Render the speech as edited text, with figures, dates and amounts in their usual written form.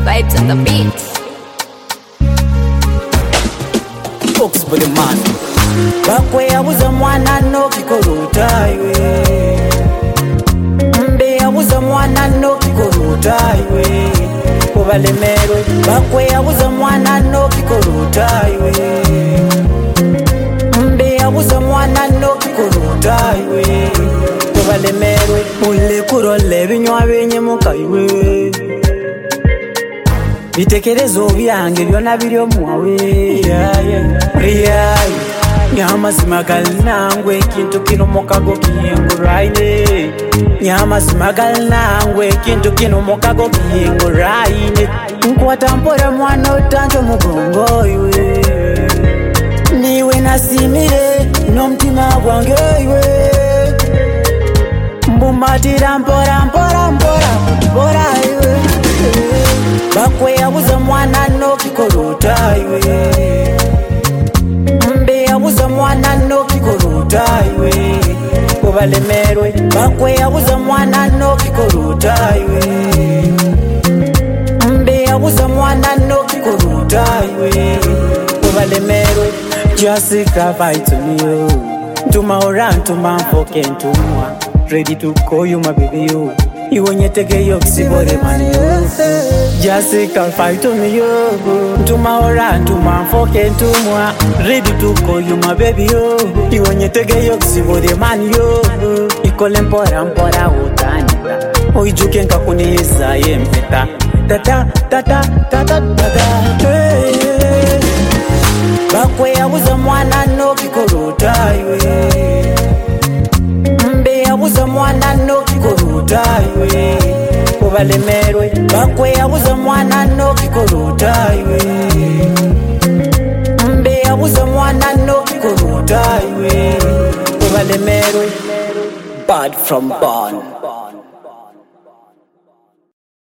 Vibes on the beat. Folks for the man. Bakwe yabuza mwana no kikoluta iwe. Mbe yabuza mwana no kikoluta iwe. Kubalemerwe. Bakwe yabuza mwana no kikoluta iwe. Mbe yabuza mwana no kikoluta iwe. Kubalemerwe. Ule kurole binywa benyemuka iwe. Bitekerezo byange byona biryo muwe Riyai Nyama nangwe kintu kino mokago kiyenguraine Nyama nangwe kintu kino mokago kiyenguraine Nkwatampora mwana utanjo mugongo iwe Niwe nasimire no mtima gwange iwe Mbumatira mpora iwe Bakwe yabuza mwana no kikoluta iwe Mbe yabuza mwana no kikoluta iwe Kubalemerwe Bakwe yabuza mwana no kikoluta iwe Mbe yabuza mwana no kikoluta iwe Kubalemerwe Just cry to me yo Ntuma ora ntuma mfoke ntumwa Ready to call you my baby yo Iwonyetege yo kisibore mani yo Jessica fight to me yo Ntuma ora ntuma mfoke ntumwa Ready to call you my baby yo Iwonyetege yo kisibore mani yo Ikole mpora utanyika Oijuke nkakuniza yempeta Tata Bakwe yabuza mwana no kikoluta iwe Mbe yabuza mwana no kikoluta iwe Kubalemerwe Bakwe yabuza mwana no kikoluta iwe Mbe yabuza mwana no kikoluta iwe Kubalemerwe Bad from born